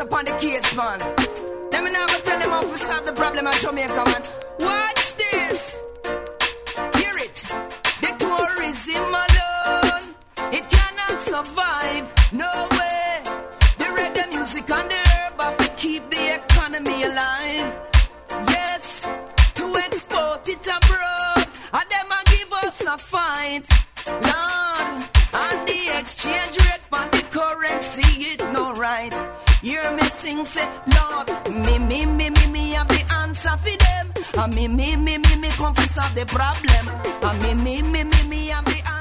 upon the case, man. Let me now go tell him how to solve the problem in Jamaica, man. Watch this. Hear it. The tourism alone, it cannot survive. No way. The reggae music and the herb have to keep the economy alive. Yes, to export it abroad, and them a give us a fight. Lord, and the exchange rate on the currency, it no right. Hear me sing, say, Lord, me have the answer for them. And me come to solve the problem. And me have the